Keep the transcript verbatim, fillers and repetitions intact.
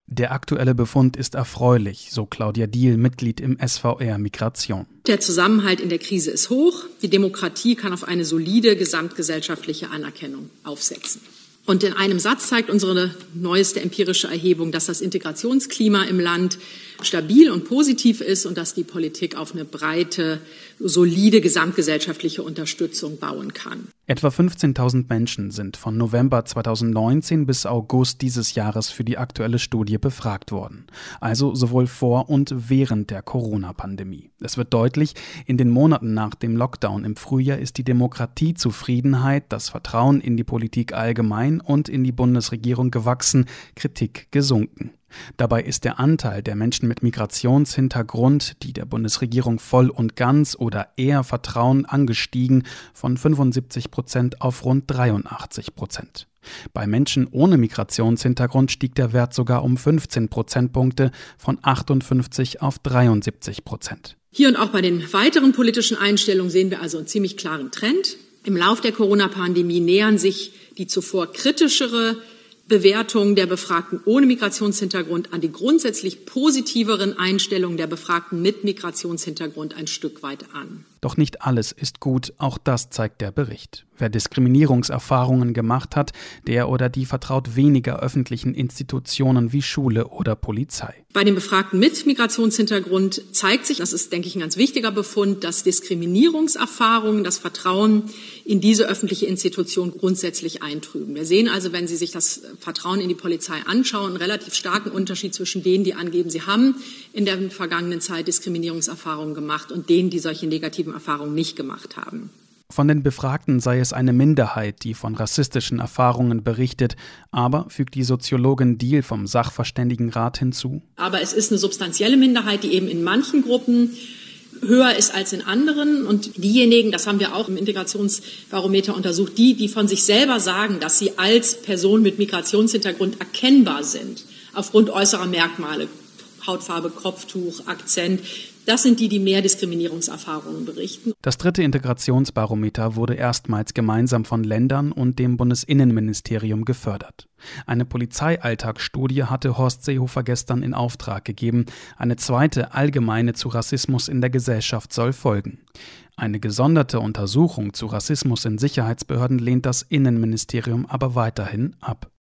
Der aktuelle Befund ist erfreulich, so Claudia Diehl, Mitglied im S V R Migration. Der Zusammenhalt in der Krise ist hoch. Die Demokratie kann auf eine solide gesamtgesellschaftliche Anerkennung aufsetzen. Und in einem Satz zeigt unsere neueste empirische Erhebung, dass das Integrationsklima im Land stabil und positiv ist und dass die Politik auf eine breite, solide gesamtgesellschaftliche Unterstützung bauen kann. Etwa fünfzehntausend Menschen sind von November zweitausendneunzehn bis August dieses Jahres für die aktuelle Studie befragt worden. Also sowohl vor und während der Corona-Pandemie. Es wird deutlich, in den Monaten nach dem Lockdown im Frühjahr ist die Demokratiezufriedenheit, das Vertrauen in die Politik allgemein und in die Bundesregierung gewachsen, Kritik gesunken. Dabei ist der Anteil der Menschen mit Migrationshintergrund, die der Bundesregierung voll und ganz oder eher vertrauen, angestiegen von fünfundsiebzig Prozent auf rund dreiundachtzig Prozent. Bei Menschen ohne Migrationshintergrund stieg der Wert sogar um fünfzehn Prozentpunkte von achtundfünfzig auf dreiundsiebzig Prozent. Hier und auch bei den weiteren politischen Einstellungen sehen wir also einen ziemlich klaren Trend. Im Lauf der Corona-Pandemie nähern sich die zuvor kritischere Bewertungen der Befragten ohne Migrationshintergrund an die grundsätzlich positiveren Einstellungen der Befragten mit Migrationshintergrund ein Stück weit an. Doch nicht alles ist gut, auch das zeigt der Bericht. Wer Diskriminierungserfahrungen gemacht hat, der oder die vertraut weniger öffentlichen Institutionen wie Schule oder Polizei. Bei den Befragten mit Migrationshintergrund zeigt sich, das ist, denke ich, ein ganz wichtiger Befund, dass Diskriminierungserfahrungen das Vertrauen in diese öffentliche Institution grundsätzlich eintrüben. Wir sehen also, wenn Sie sich das Vertrauen in die Polizei anschauen, einen relativ starken Unterschied zwischen denen, die angeben, sie haben in der vergangenen Zeit Diskriminierungserfahrungen gemacht und denen, die solche negativen Erfahrungen nicht gemacht haben. Von den Befragten sei es eine Minderheit, die von rassistischen Erfahrungen berichtet, aber, fügt die Soziologin Diehl vom Sachverständigenrat hinzu, aber es ist eine substanzielle Minderheit, die eben in manchen Gruppen höher ist als in anderen. Und diejenigen, das haben wir auch im Integrationsbarometer untersucht, die, die von sich selber sagen, dass sie als Person mit Migrationshintergrund erkennbar sind, aufgrund äußerer Merkmale, Hautfarbe, Kopftuch, Akzent, das sind die, die mehr Diskriminierungserfahrungen berichten. Das dritte Integrationsbarometer wurde erstmals gemeinsam von Ländern und dem Bundesinnenministerium gefördert. Eine Polizeialltagsstudie hatte Horst Seehofer gestern in Auftrag gegeben. Eine zweite allgemeine zu Rassismus in der Gesellschaft soll folgen. Eine gesonderte Untersuchung zu Rassismus in Sicherheitsbehörden lehnt das Innenministerium aber weiterhin ab.